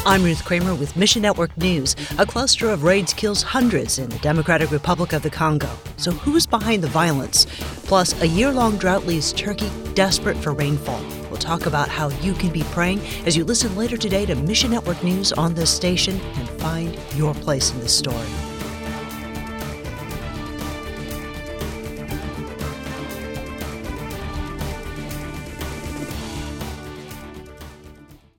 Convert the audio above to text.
I'm Ruth Kramer with Mission Network News. A cluster of raids kills hundreds in the Democratic Republic of the Congo. So who's behind the violence? Plus, a year-long drought leaves Turkey desperate for rainfall. We'll talk about how you can be praying as you listen later today to Mission Network News on this station and find your place in this story.